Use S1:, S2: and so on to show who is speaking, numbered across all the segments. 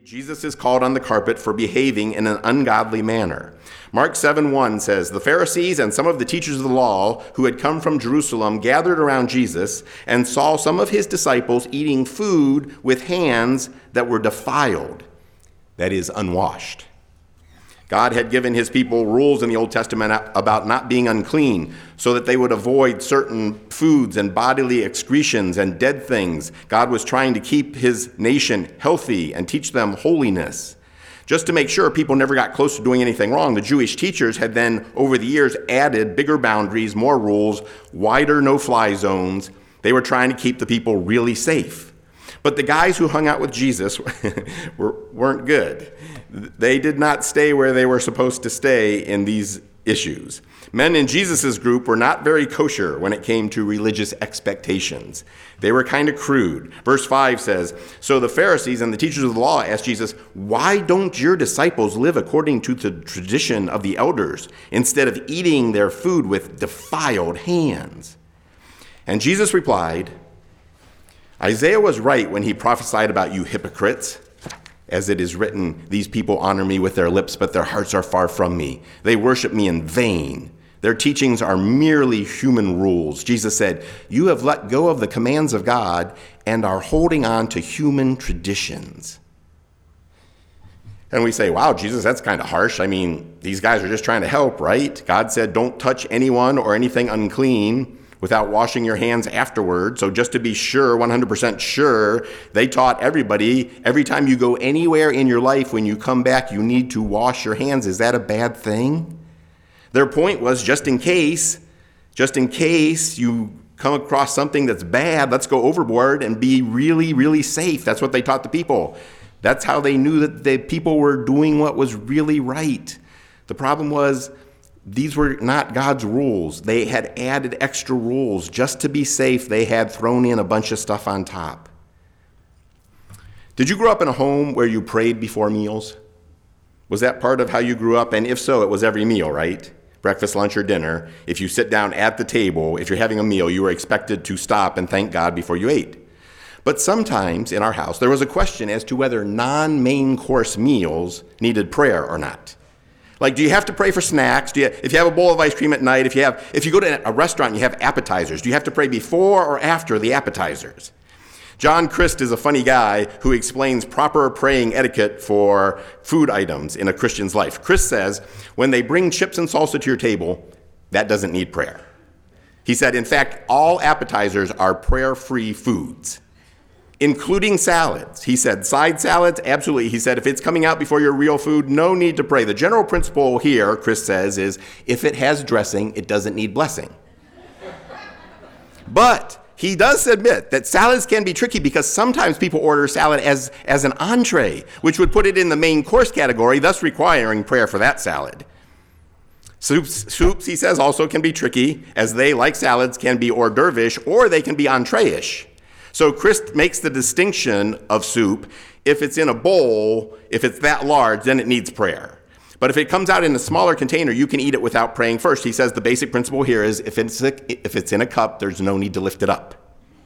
S1: Jesus is called on the carpet for behaving in an ungodly manner. Mark 7:1 says, "The Pharisees and some of the teachers of the law who had come from Jerusalem gathered around Jesus and saw some of his disciples eating food with hands that were defiled," that is, unwashed. God had given his people rules in the Old Testament about not being unclean so that they would avoid certain foods and bodily excretions and dead things. God was trying to keep his nation healthy and teach them holiness. Just to make sure people never got close to doing anything wrong, the Jewish teachers had then, over the years, added bigger boundaries, more rules, wider no-fly zones. They were trying to keep the people really safe. But the guys who hung out with Jesus weren't good. They did not stay where they were supposed to stay in these issues. Men in Jesus' group were not very kosher when it came to religious expectations. They were kind of crude. Verse 5 says, "So the Pharisees and the teachers of the law asked Jesus, 'Why don't your disciples live according to the tradition of the elders instead of eating their food with defiled hands?' And Jesus replied, 'Isaiah was right when he prophesied about you hypocrites. As it is written, these people honor me with their lips, but their hearts are far from me. They worship me in vain. Their teachings are merely human rules.' Jesus said, 'You have let go of the commands of God and are holding on to human traditions.'" And we say, "Wow, Jesus, that's kind of harsh. I mean, these guys are just trying to help, right? God said, don't touch anyone or anything unclean without washing your hands afterward. So just to be sure, 100% sure, they taught everybody, every time you go anywhere in your life, when you come back, you need to wash your hands. Is that a bad thing?" Their point was, just in case you come across something that's bad, let's go overboard and be really, really safe. That's what they taught the people. That's how they knew that the people were doing what was really right. The problem was, these were not God's rules. They had added extra rules. Just to be safe, they had thrown in a bunch of stuff on top. Did you grow up in a home where you prayed before meals? Was that part of how you grew up? And if so, it was every meal, right? Breakfast, lunch, or dinner. If you sit down at the table, if you're having a meal, you were expected to stop and thank God before you ate. But sometimes in our house, there was a question as to whether non-main course meals needed prayer or not. Like, do you have to pray for snacks? If you have a bowl of ice cream at night, if you go to a restaurant and you have appetizers, do you have to pray before or after the appetizers? John Christ is a funny guy who explains proper praying etiquette for food items in a Christian's life. Christ says, when they bring chips and salsa to your table, that doesn't need prayer. He said, in fact, all appetizers are prayer-free foods, including salads. He said, side salads, absolutely. He said, if it's coming out before your real food, no need to pray. The general principle here, Chris says, is if it has dressing, it doesn't need blessing. But he does admit that salads can be tricky because sometimes people order salad as an entree, which would put it in the main course category, thus requiring prayer for that salad. Soups, he says, also can be tricky, as they, like salads, can be hors d'oeuvre-ish or they can be entree-ish. So Christ makes the distinction of soup. If it's in a bowl, if it's that large, then it needs prayer. But if it comes out in a smaller container, you can eat it without praying first. He says the basic principle here is if it's in a cup, there's no need to lift it up.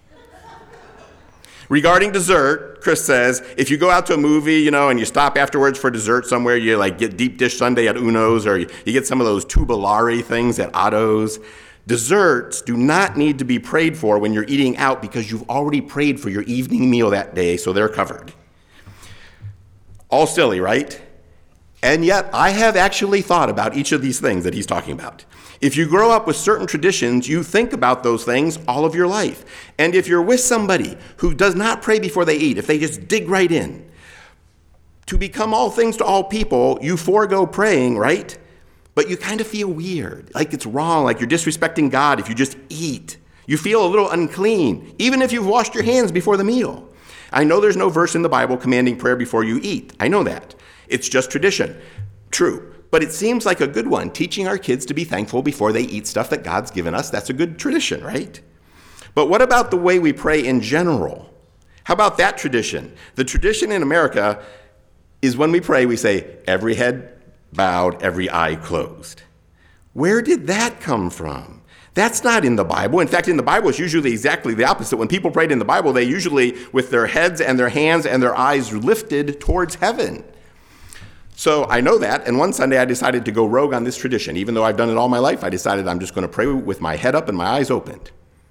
S1: Regarding dessert, Chris says, if you go out to a movie, and you stop afterwards for dessert somewhere, you get deep dish sundae at Uno's, or you get some of those tubulari things at Otto's. Desserts do not need to be prayed for when you're eating out because you've already prayed for your evening meal that day, so they're covered. All silly, right? And yet, I have actually thought about each of these things that he's talking about. If you grow up with certain traditions, you think about those things all of your life. And if you're with somebody who does not pray before they eat, if they just dig right in, to become all things to all people, you forego praying, right? But you kind of feel weird, like it's wrong, like you're disrespecting God if you just eat. You feel a little unclean, even if you've washed your hands before the meal. I know there's no verse in the Bible commanding prayer before you eat. I know that. It's just tradition. True. But it seems like a good one, teaching our kids to be thankful before they eat stuff that God's given us. That's a good tradition, right? But what about the way we pray in general? How about that tradition? The tradition in America is when we pray, we say, every head bowed, every eye closed. Where did that come from? That's not in the Bible. In fact, in the Bible, it's usually exactly the opposite. When people prayed in the Bible, they usually, with their heads and their hands and their eyes lifted towards heaven. So I know that, and one Sunday I decided to go rogue on this tradition. Even though I've done it all my life, I decided I'm just going to pray with my head up and my eyes opened.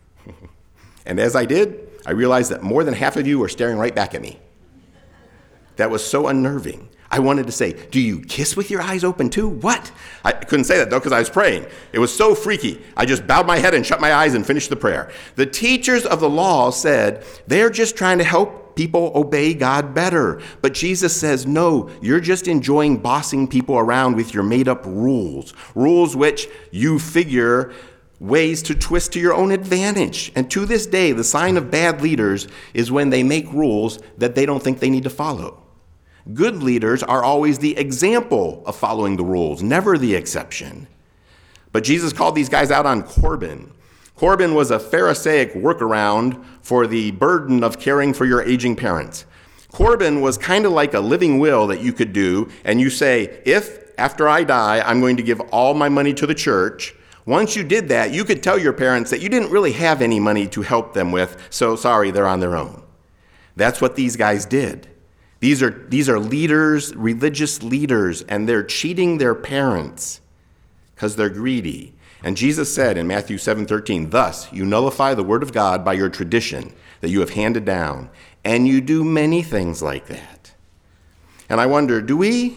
S1: And as I did, I realized that more than half of you were staring right back at me. That was so unnerving. I wanted to say, do you kiss with your eyes open too? What? I couldn't say that though because I was praying. It was so freaky. I just bowed my head and shut my eyes and finished the prayer. The teachers of the law said they're just trying to help people obey God better. But Jesus says, no, you're just enjoying bossing people around with your made up rules. Rules which you figure ways to twist to your own advantage. And to this day, the sign of bad leaders is when they make rules that they don't think they need to follow. Good leaders are always the example of following the rules, never the exception. But Jesus called these guys out on Corban. Corban was a Pharisaic workaround for the burden of caring for your aging parents. Corban was kind of like a living will that you could do, and you say, if after I die, I'm going to give all my money to the church. Once you did that, you could tell your parents that you didn't really have any money to help them with, so sorry, they're on their own. That's what these guys did. These are leaders, religious leaders, and they're cheating their parents because they're greedy. And Jesus said in Matthew 7:13, thus you nullify the word of God by your tradition that you have handed down, and you do many things like that. And I wonder, do we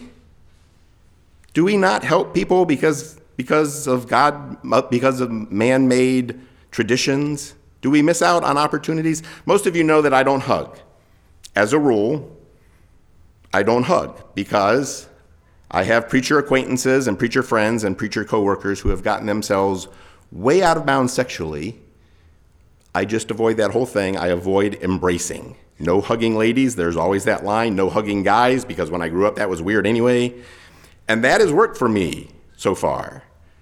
S1: not help people because of God, because of man-made traditions? Do we miss out on opportunities? Most of you know that I don't hug. As a rule, I don't hug because I have preacher acquaintances and preacher friends and preacher coworkers who have gotten themselves way out of bounds sexually. I just avoid that whole thing. I avoid embracing. No hugging ladies. There's always that line. No hugging guys, because when I grew up, that was weird anyway. And that has worked for me so far.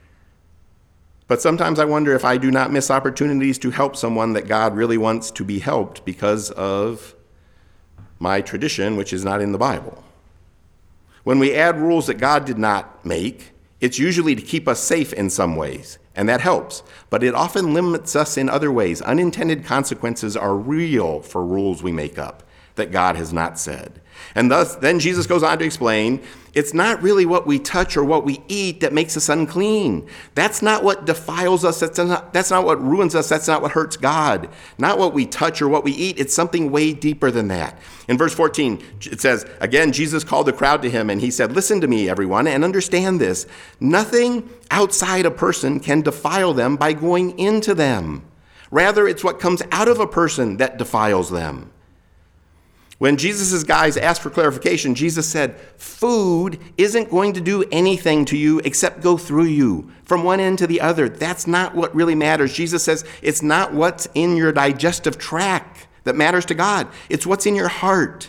S1: But sometimes I wonder if I do not miss opportunities to help someone that God really wants to be helped because of my tradition, which is not in the Bible. When we add rules that God did not make, it's usually to keep us safe in some ways, and that helps. But it often limits us in other ways. Unintended consequences are real for rules we make up that God has not said. And thus, then Jesus goes on to explain, it's not really what we touch or what we eat that makes us unclean. That's not what defiles us. That's not what ruins us. That's not what hurts God. Not what we touch or what we eat. It's something way deeper than that. In verse 14, it says, again, Jesus called the crowd to him and he said, listen to me, everyone, and understand this. Nothing outside a person can defile them by going into them. Rather, it's what comes out of a person that defiles them. When Jesus' guys asked for clarification, Jesus said, food isn't going to do anything to you except go through you from one end to the other. That's not what really matters. Jesus says it's not what's in your digestive tract that matters to God. It's what's in your heart.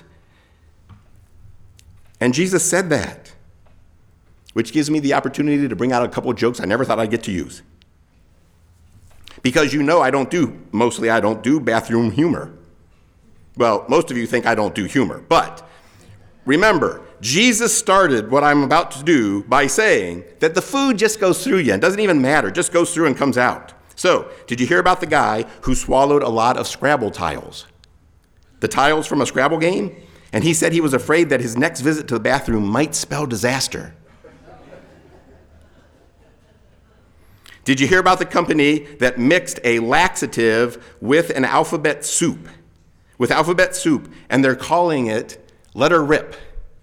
S1: And Jesus said that, which gives me the opportunity to bring out a couple of jokes I never thought I'd get to use. Because you know I don't do bathroom humor. Well, most of you think I don't do humor, but remember, Jesus started what I'm about to do by saying that the food just goes through you and doesn't even matter, just goes through and comes out. So, did you hear about the guy who swallowed a lot of Scrabble tiles? The tiles from a Scrabble game? And he said he was afraid that his next visit to the bathroom might spell disaster. Did you hear about the company that mixed a laxative with an alphabet soup? With alphabet soup, and they're calling it Let Her Rip.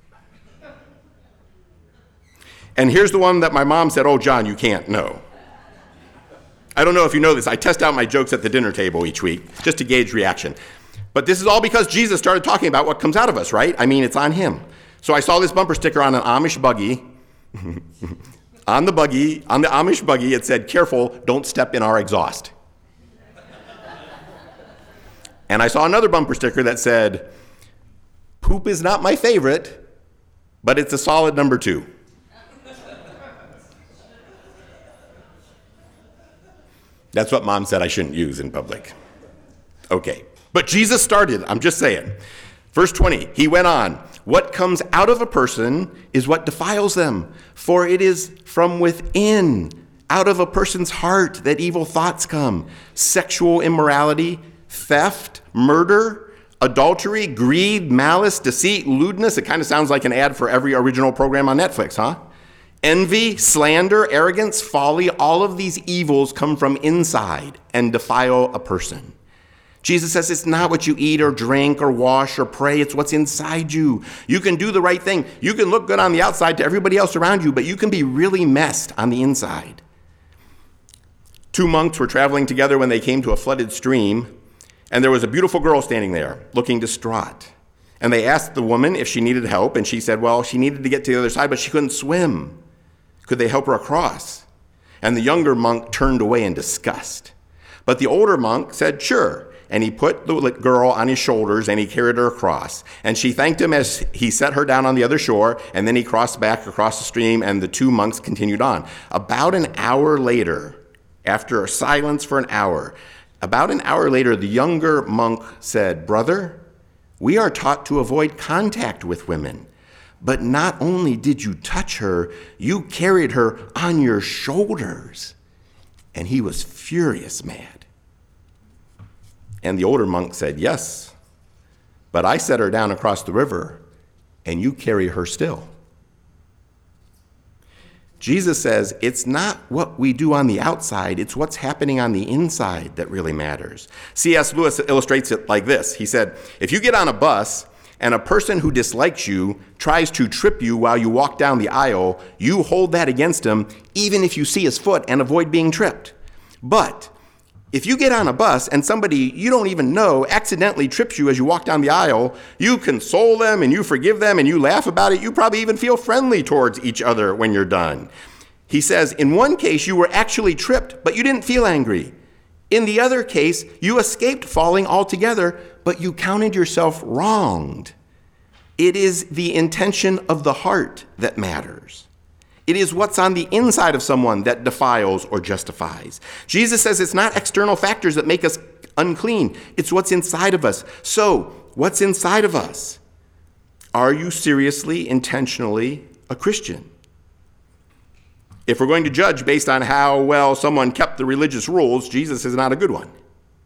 S1: And here's the one that my mom said, oh, John, you can't know. I don't know if you know this. I test out my jokes at the dinner table each week just to gauge reaction. But this is all because Jesus started talking about what comes out of us, right? I mean, it's on him. So I saw this bumper sticker on an Amish buggy. On the Amish buggy, it said, careful, don't step in our exhaust. And I saw another bumper sticker that said, poop is not my favorite, but it's a solid number 2. That's what Mom said I shouldn't use in public. Okay, but Jesus started, I'm just saying. Verse 20, he went on, what comes out of a person is what defiles them, for it is from within, Out of a person's heart that evil thoughts come. Sexual immorality, theft, murder, adultery, greed, malice, deceit, lewdness. It kind of sounds like an ad for every original program on Netflix, huh? Envy, slander, arrogance, folly, all of these evils come from inside and defile a person. Jesus says it's not what you eat or drink or wash or pray. It's what's inside you. You can do the right thing. You can look good on the outside to everybody else around you, but you can be really messed on the inside. 2 monks were traveling together when they came to a flooded stream, and there was a beautiful girl standing there looking distraught. And they asked the woman if she needed help, and she said, well, she needed to get to the other side, but she couldn't swim. Could they help her across? And the younger monk turned away in disgust. But the older monk said, sure. And he put the girl on his shoulders and he carried her across. And she thanked him as he set her down on the other shore. And then he crossed back across the stream and the 2 monks continued on. About an hour later, after a silence for an hour, the younger monk said, brother, we are taught to avoid contact with women. But not only did you touch her, you carried her on your shoulders. And he was furious mad. And the older monk said, yes, but I set her down across the river, and you carry her still. Jesus says it's not what we do on the outside, it's what's happening on the inside that really matters. C.S. Lewis illustrates it like this. He said, if you get on a bus and a person who dislikes you tries to trip you while you walk down the aisle, you hold that against him, even if you see his foot and avoid being tripped. But if you get on a bus and somebody you don't even know accidentally trips you as you walk down the aisle, you console them and you forgive them and you laugh about it. You probably even feel friendly towards each other when you're done. He says, in one case, you were actually tripped, but you didn't feel angry. In the other case, you escaped falling altogether, but you counted yourself wronged. It is the intention of the heart that matters. It is what's on the inside of someone that defiles or justifies. Jesus says it's not external factors that make us unclean. It's what's inside of us. So, what's inside of us? Are you seriously, intentionally a Christian? If we're going to judge based on how well someone kept the religious rules, Jesus is not a good one.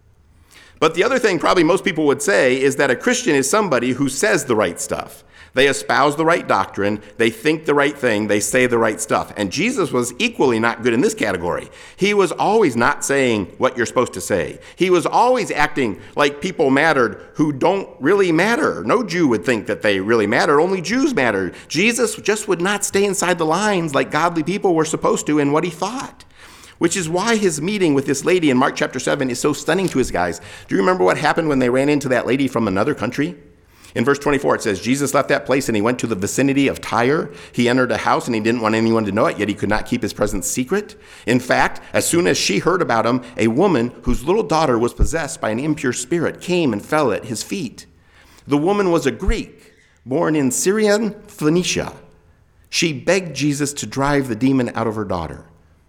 S1: But the other thing probably most people would say is that a Christian is somebody who says the right stuff. They espouse the right doctrine, they think the right thing, they say the right stuff. And Jesus was equally not good in this category. He was always not saying what you're supposed to say. He was always acting like people mattered who don't really matter. No Jew would think that they really matter. Only Jews mattered. Jesus just would not stay inside the lines like godly people were supposed to in what he thought. Which is why his meeting with this lady in Mark chapter 7 is so stunning to his guys. Do you remember what happened when they ran into that lady from another country? In verse 24, it says, Jesus left that place and he went to the vicinity of Tyre. He entered a house and he didn't want anyone to know it, yet he could not keep his presence secret. In fact, as soon as she heard about him, a woman whose little daughter was possessed by an impure spirit came and fell at his feet. The woman was a Greek, born in Syrian Phoenicia. She begged Jesus to drive the demon out of her daughter.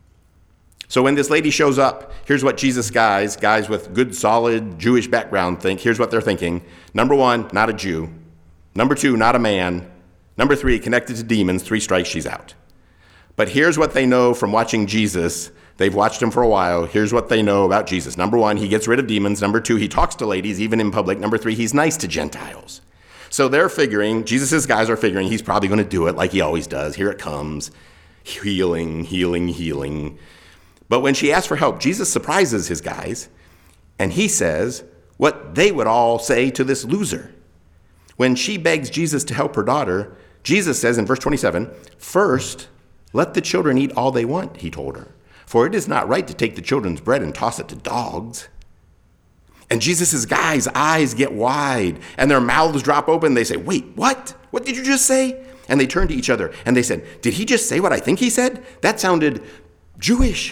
S1: So when this lady shows up, here's what Jesus guys with good, solid Jewish background think. Here's what they're thinking. Number 1, not a Jew. Number 2, not a man. Number 3, connected to demons. 3 strikes, she's out. But here's what they know from watching Jesus. They've watched him for a while. Here's what they know about Jesus. Number 1, he gets rid of demons. Number 2, he talks to ladies, even in public. Number 3, he's nice to Gentiles. So they're figuring, Jesus' guys are figuring he's probably going to do it like he always does. Here it comes. Healing, healing, healing. But when she asks for help, Jesus surprises his guys, and he says what they would all say to this loser. When she begs Jesus to help her daughter, Jesus says in verse 27, first, let the children eat all they want, he told her, for it is not right to take the children's bread and toss it to dogs. And Jesus' guys' eyes get wide, and their mouths drop open. They say, wait, what? What did you just say? And they turn to each other, and they said, did he just say what I think he said? That sounded Jewish.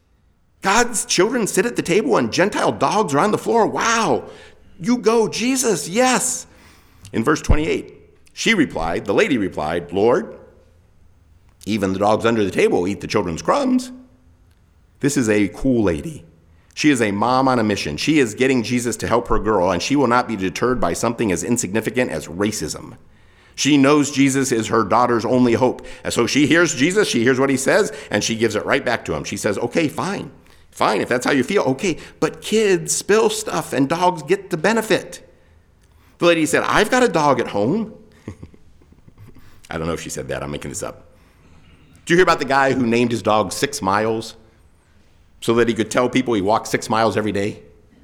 S1: God's children sit at the table and Gentile dogs are on the floor. Wow, you go, Jesus, yes. In verse 28, the lady replied, Lord, even the dogs under the table eat the children's crumbs. This is a cool lady. She is a mom on a mission. She is getting Jesus to help her girl, and she will not be deterred by something as insignificant as racism. She knows Jesus is her daughter's only hope. And so she hears Jesus, she hears what he says, and she gives it right back to him. She says, okay, fine, if that's how you feel, okay, but kids spill stuff and dogs get the benefit. The lady said, I've got a dog at home. I don't know if she said that, I'm making this up. Did you hear about the guy who named his dog 6 Miles so that he could tell people he walked 6 miles every day?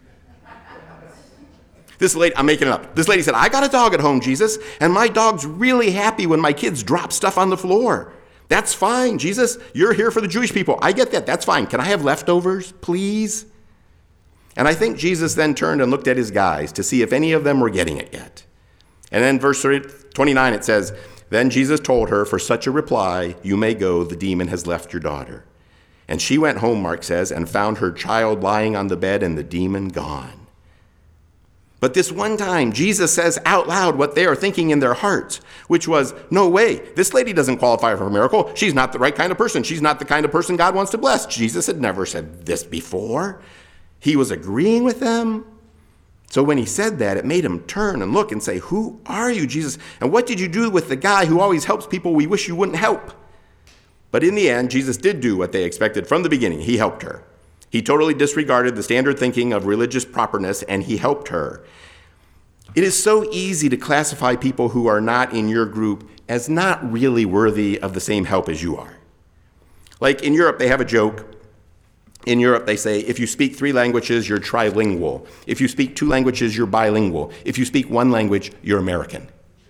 S1: This lady, I'm making it up. This lady said, I got a dog at home, Jesus, and my dog's really happy when my kids drop stuff on the floor. That's fine, Jesus. You're here for the Jewish people. I get that. That's fine. Can I have leftovers, please? And I think Jesus then turned and looked at his guys to see if any of them were getting it yet. And then verse 29, it says, then Jesus told her, for such a reply, you may go. The demon has left your daughter. And she went home, Mark says, and found her child lying on the bed and the demon gone. But this one time, Jesus says out loud what they are thinking in their hearts, which was, no way, this lady doesn't qualify for a miracle. She's not the right kind of person. She's not the kind of person God wants to bless. Jesus had never said this before. He was agreeing with them. So when he said that, it made him turn and look and say, who are you, Jesus? And what did you do with the guy who always helps people we wish you wouldn't help? But in the end, Jesus did do what they expected from the beginning. He helped her. He totally disregarded the standard thinking of religious properness, and he helped her. It is so easy to classify people who are not in your group as not really worthy of the same help as you are. Like in Europe, they have a joke. In Europe, they say, if you speak 3 languages, you're trilingual. If you speak 2 languages, you're bilingual. If you speak 1 language, you're American.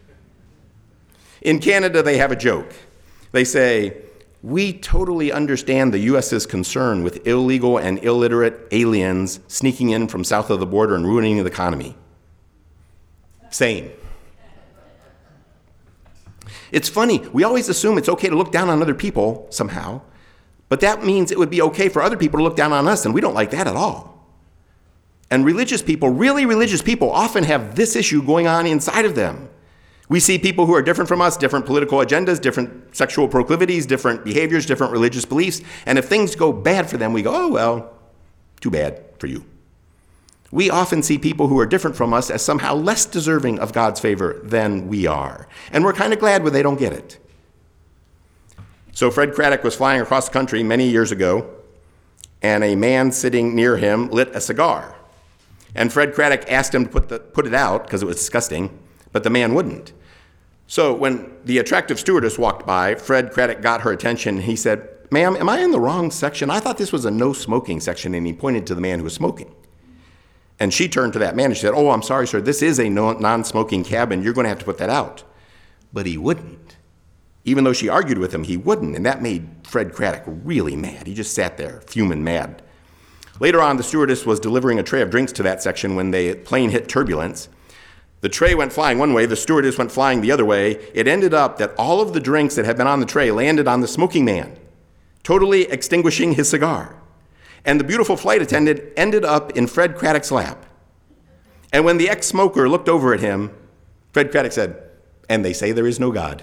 S1: In Canada, they have a joke. They say, we totally understand the U.S.'s concern with illegal and illiterate aliens sneaking in from south of the border and ruining the economy. Same. It's funny, we always assume it's okay to look down on other people somehow, but that means it would be okay for other people to look down on us, and we don't like that at all. And religious people, really religious people, often have this issue going on inside of them. We see people who are different from us, different political agendas, different sexual proclivities, different behaviors, different religious beliefs. And if things go bad for them, we go, oh, well, too bad for you. We often see people who are different from us as somehow less deserving of God's favor than we are. And we're kind of glad when they don't get it. So Fred Craddock was flying across the country many years ago, and a man sitting near him lit a cigar. And Fred Craddock asked him to put it out because it was disgusting, but the man wouldn't. So when the attractive stewardess walked by, Fred Craddock got her attention. He said, ma'am, am I in the wrong section? I thought this was a no smoking section, and he pointed to the man who was smoking. And she turned to that man and she said, oh, I'm sorry, sir, this is a non-smoking cabin. You're going to have to put that out. But he wouldn't. Even though she argued with him, he wouldn't, and that made Fred Craddock really mad. He just sat there, fuming mad. Later on, the stewardess was delivering a tray of drinks to that section when the plane hit turbulence. The tray went flying one way, the stewardess went flying the other way. It ended up that all of the drinks that had been on the tray landed on the smoking man, totally extinguishing his cigar. And the beautiful flight attendant ended up in Fred Craddock's lap. And when the ex-smoker looked over at him, Fred Craddock said, and they say there is no God.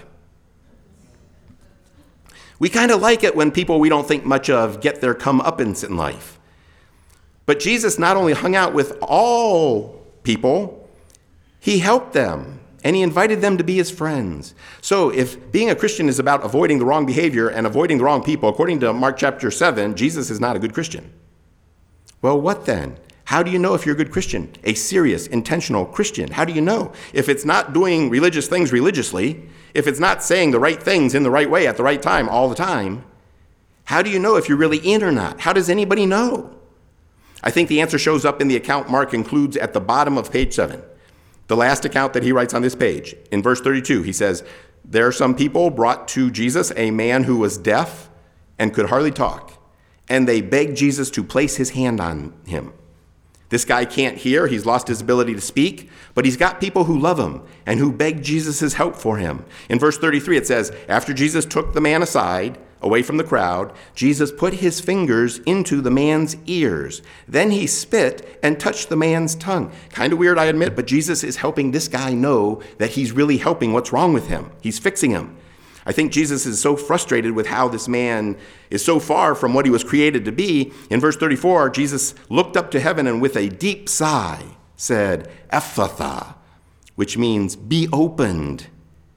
S1: We kind of like it when people we don't think much of get their comeuppance in life. But Jesus not only hung out with all people, he helped them, and he invited them to be his friends. So if being a Christian is about avoiding the wrong behavior and avoiding the wrong people, according to Mark chapter 7, Jesus is not a good Christian. Well, what then? How do you know if you're a good Christian? A serious, intentional Christian. How do you know? If it's not doing religious things religiously, if it's not saying the right things in the right way at the right time all the time, how do you know if you're really in or not? How does anybody know? I think the answer shows up in the account Mark includes at the bottom of page 7. The last account that he writes on this page. In verse 32, he says, there are some people brought to Jesus a man who was deaf and could hardly talk, and they begged Jesus to place his hand on him. This guy can't hear, he's lost his ability to speak, but he's got people who love him and who beg Jesus' help for him. In verse 33, it says, after Jesus took the man aside, away from the crowd, Jesus put his fingers into the man's ears. Then he spit and touched the man's tongue. Kind of weird, I admit, but Jesus is helping this guy know that he's really helping what's wrong with him. He's fixing him. I think Jesus is so frustrated with how this man is so far from what he was created to be. In verse 34, Jesus looked up to heaven and with a deep sigh said, Ephphatha, which means be opened.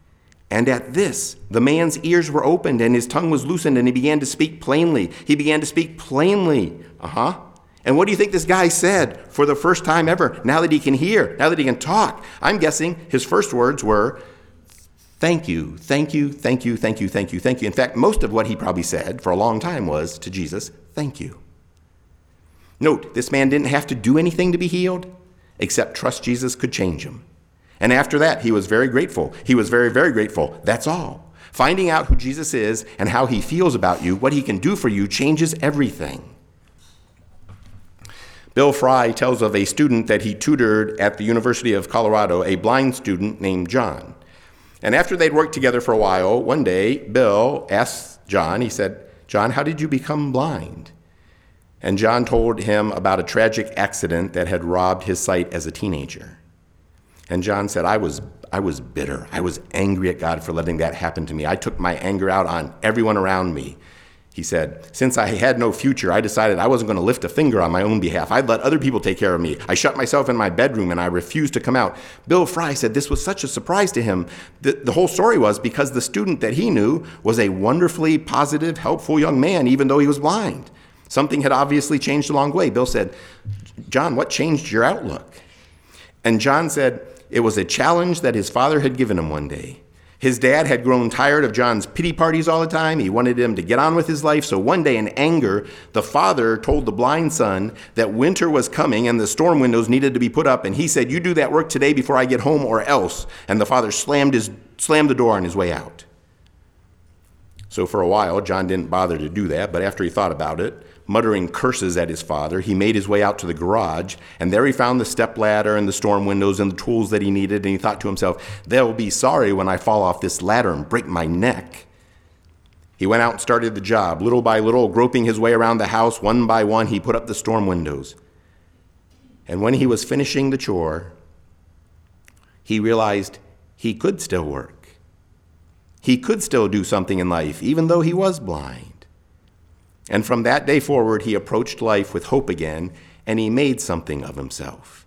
S1: And at this, the man's ears were opened and his tongue was loosened and he began to speak plainly. He began to speak plainly. And what do you think this guy said for the first time ever? Now that he can hear, now that he can talk. I'm guessing his first words were, thank you, thank you, thank you, thank you, thank you, thank you. In fact, most of what he probably said for a long time was to Jesus, thank you. Note, this man didn't have to do anything to be healed except trust Jesus could change him. And after that, he was very grateful. He was very, very grateful. That's all. Finding out who Jesus is and how he feels about you, what he can do for you, changes everything. Bill Fry tells of a student that he tutored at the University of Colorado, a blind student named John. And after they'd worked together for a while, one day, Bill asked John, he said, John, how did you become blind? And John told him about a tragic accident that had robbed his sight as a teenager. And John said, I was bitter. I was angry at God for letting that happen to me. I took my anger out on everyone around me. He said, since I had no future, I decided I wasn't going to lift a finger on my own behalf. I'd let other people take care of me. I shut myself in my bedroom and I refused to come out. Bill Fry said this was such a surprise to him. The whole story was because the student that he knew was a wonderfully positive, helpful young man, even though he was blind. Something had obviously changed along the way. Bill said, John, what changed your outlook? And John said, it was a challenge that his father had given him one day. His dad had grown tired of John's pity parties all the time. He wanted him to get on with his life. So one day in anger, the father told the blind son that winter was coming and the storm windows needed to be put up. And he said, you do that work today before I get home or else. And the father slammed the door on his way out. So for a while, John didn't bother to do that. But after he thought about it, muttering curses at his father, he made his way out to the garage, and there he found the stepladder and the storm windows and the tools that he needed, and he thought to himself, they'll be sorry when I fall off this ladder and break my neck. He went out and started the job. Little by little, groping his way around the house, one by one, he put up the storm windows. And when he was finishing the chore, he realized he could still work. He could still do something in life, even though he was blind. And from that day forward, he approached life with hope again, and he made something of himself.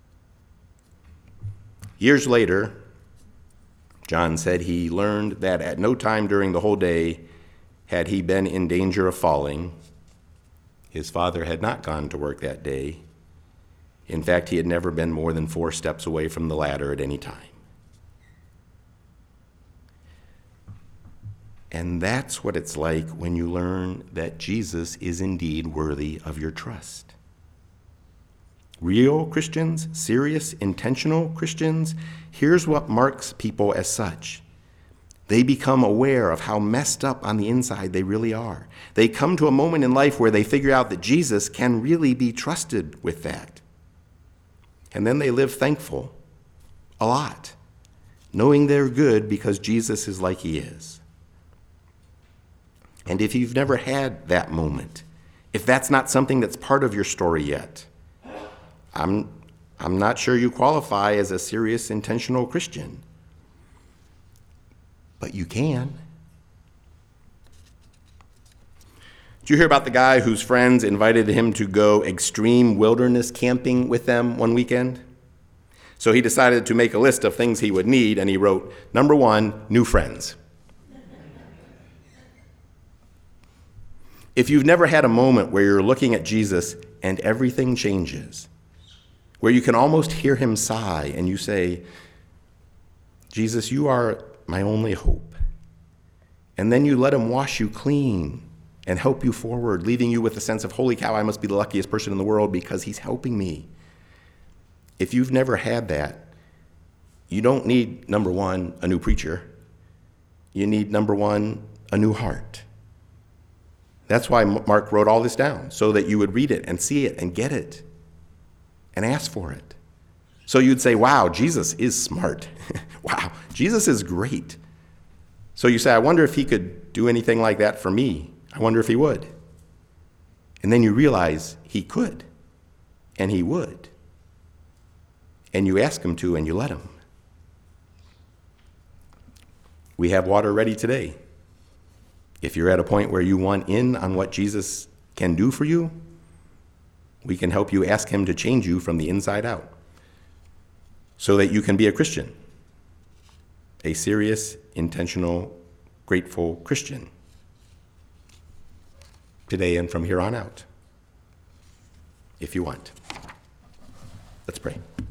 S1: Years later, John said he learned that at no time during the whole day had he been in danger of falling. His father had not gone to work that day. In fact, he had never been more than 4 steps away from the ladder at any time. And that's what it's like when you learn that Jesus is indeed worthy of your trust. Real Christians, serious, intentional Christians, here's what marks people as such. They become aware of how messed up on the inside they really are. They come to a moment in life where they figure out that Jesus can really be trusted with that. And then they live thankful, a lot, knowing they're good because Jesus is like he is. And if you've never had that moment, if that's not something that's part of your story yet, I'm not sure you qualify as a serious, intentional Christian. But you can. Did you hear about the guy whose friends invited him to go extreme wilderness camping with them one weekend? So he decided to make a list of things he would need, and he wrote, number 1, new friends. If you've never had a moment where you're looking at Jesus and everything changes, where you can almost hear him sigh and you say, Jesus, you are my only hope. And then you let him wash you clean and help you forward, leaving you with a sense of, holy cow, I must be the luckiest person in the world because he's helping me. If you've never had that, you don't need, number 1, a new preacher. You need, number 1, a new heart. That's why Mark wrote all this down, so that you would read it and see it and get it and ask for it. So you'd say, wow, Jesus is smart. Wow, Jesus is great. So you say, I wonder if he could do anything like that for me. I wonder if he would. And then you realize he could, and he would. And you ask him to, and you let him. We have water ready today. If you're at a point where you want in on what Jesus can do for you, we can help you ask him to change you from the inside out so that you can be a Christian. a serious, intentional, grateful Christian today and from here on out, if you want. Let's pray.